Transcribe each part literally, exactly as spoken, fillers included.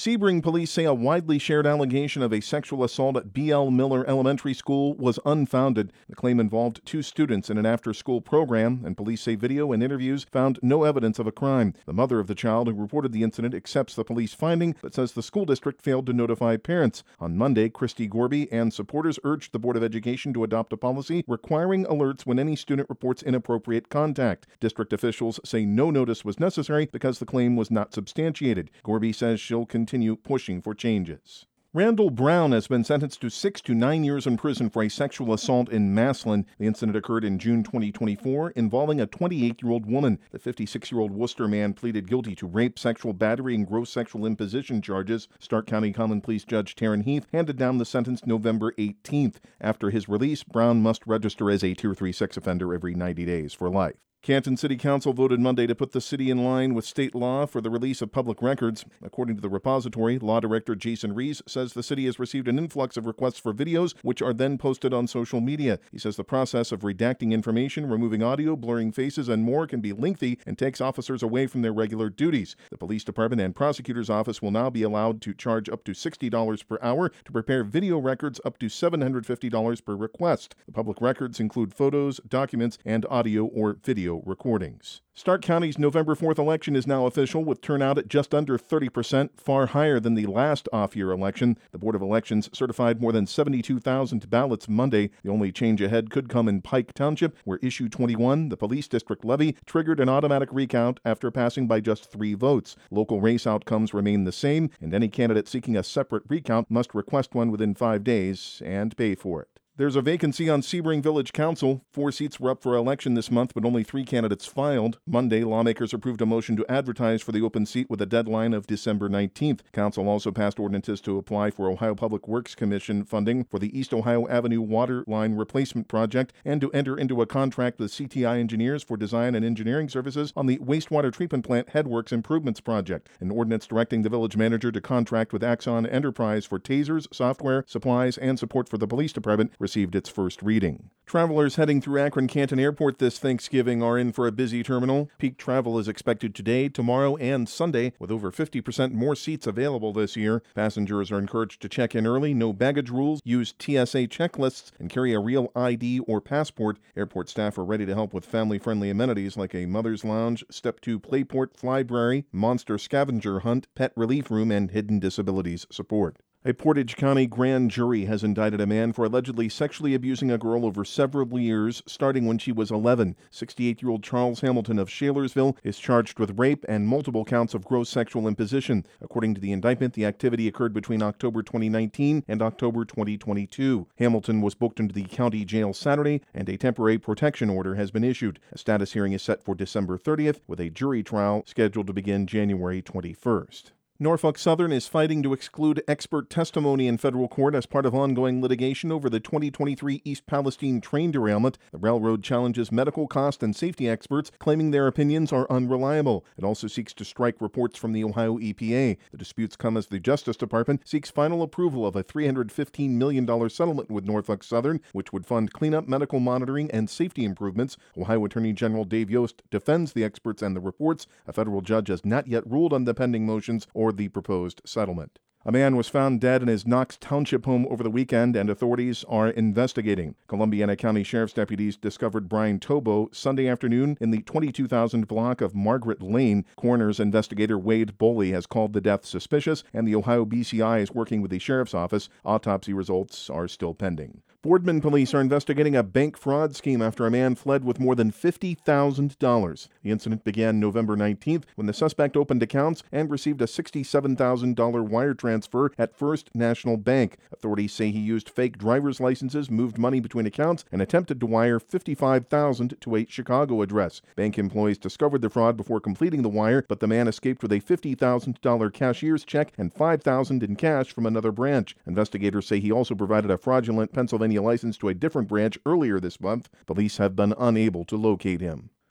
Sebring police say a widely shared allegation of a sexual assault at B L. Miller Elementary School was unfounded. The claim involved two students in an after-school program, and police say video and interviews found no evidence of a crime. The mother of the child who reported the incident accepts the police finding, but says the school district failed to notify parents. On Monday, Christy Gorby and supporters urged the Board of Education to adopt a policy requiring alerts when any student reports inappropriate contact. District officials say no notice was necessary because the claim was not substantiated. Gorby says she'll continue pushing for changes. Randall Brown has been sentenced to six to nine years in prison for a sexual assault in Massillon. The incident occurred in June twenty twenty-four, involving a twenty-eight-year-old woman. The fifty-six-year-old Worcester man pleaded guilty to rape, sexual battery, and gross sexual imposition charges. Stark County Common Pleas Judge Taryn Heath handed down the sentence November eighteenth. After his release, Brown must register as a Tier three sex offender every ninety days for life. Canton City Council voted Monday to put the city in line with state law for the release of public records. According to the repository, Law Director Jason Rees says the city has received an influx of requests for videos, which are then posted on social media. He says the process of redacting information, removing audio, blurring faces, and more can be lengthy and takes officers away from their regular duties. The police department and prosecutor's office will now be allowed to charge up to sixty dollars per hour to prepare video records, up to seven hundred fifty dollars per request. The public records include photos, documents, and audio or video recordings. Stark County's November fourth election is now official, with turnout at just under thirty percent, far higher than the last off-year election. The Board of Elections certified more than seventy-two thousand ballots Monday. The only change ahead could come in Pike Township, where Issue twenty-one, the police district levy, triggered an automatic recount after passing by just three votes. Local race outcomes remain the same, and any candidate seeking a separate recount must request one within five days and pay for it. There's a vacancy on Sebring Village Council. Four seats were up for election this month, but only three candidates filed. Monday, lawmakers approved a motion to advertise for the open seat with a deadline of December nineteenth. Council also passed ordinances to apply for Ohio Public Works Commission funding for the East Ohio Avenue Water Line Replacement Project and to enter into a contract with C T I Engineers for design and engineering services on the Wastewater Treatment Plant Headworks Improvements Project. An ordinance directing the village manager to contract with Axon Enterprise for tasers, software, supplies, and support for the police department received its first reading. Travelers heading through Akron-Canton Airport this Thanksgiving are in for a busy terminal. Peak travel is expected today, tomorrow, and Sunday, with over fifty percent more seats available this year. Passengers are encouraged to check in early, no baggage rules, use T S A checklists, and carry a real I D or passport. Airport staff are ready to help with family-friendly amenities like a mother's lounge, step two playport, flybrary, monster scavenger hunt, pet relief room, and hidden disabilities support. A Portage County grand jury has indicted a man for allegedly sexually abusing a girl over several years, starting when she was eleven. sixty-eight-year-old Charles Hamilton of Shalersville is charged with rape and multiple counts of gross sexual imposition. According to the indictment, the activity occurred between October twenty nineteen and October twenty twenty-two. Hamilton was booked into the county jail Saturday, and a temporary protection order has been issued. A status hearing is set for December thirtieth, with a jury trial scheduled to begin January twenty-first. Norfolk Southern is fighting to exclude expert testimony in federal court as part of ongoing litigation over the twenty twenty-three East Palestine train derailment. The railroad challenges medical cost and safety experts, claiming their opinions are unreliable. It also seeks to strike reports from the Ohio E P A. The disputes come as the Justice Department seeks final approval of a three hundred fifteen million dollars settlement with Norfolk Southern, which would fund cleanup, medical monitoring, and safety improvements. Ohio Attorney General Dave Yost defends the experts and the reports. A federal judge has not yet ruled on the pending motions or the proposed settlement. A man was found dead in his Knox Township home over the weekend, and authorities are investigating. Columbiana County Sheriff's deputies discovered Brian Tobo Sunday afternoon in the twenty-two thousand block of Margaret Lane. Coroner's investigator Wade Boley has called the death suspicious, and the Ohio B C I is working with the sheriff's office. Autopsy results are still pending. Boardman police are investigating a bank fraud scheme after a man fled with more than fifty thousand dollars. The incident began November nineteenth when the suspect opened accounts and received a sixty-seven thousand dollars wire transfer at First National Bank. Authorities say he used fake driver's licenses, moved money between accounts, and attempted to wire fifty-five thousand dollars to a Chicago address. Bank employees discovered the fraud before completing the wire, but the man escaped with a fifty thousand dollars cashier's check and five thousand dollars in cash from another branch. Investigators say he also provided a fraudulent Pennsylvania license to a different branch earlier this month. Police have been unable to locate him.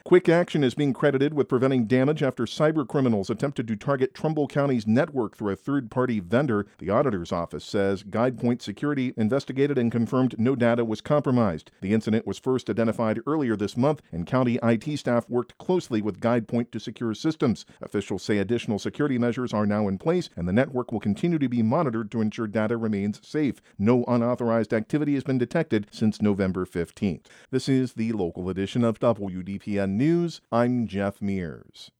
Quick Action is being credited with preventing damage after cyber criminals attempted to target Trumbull County's network through a third-party vendor. The auditor's office says GuidePoint Security investigated and confirmed no data was compromised. The incident was first identified earlier this month, and county I T staff worked closely with GuidePoint to secure systems. Officials say additional security measures are now in place, and the network will continue to be monitored to ensure data remains safe. No unauthorized activity has been detected since November fifteenth. This is the local edition of W D P N News. I'm Jeff Mears.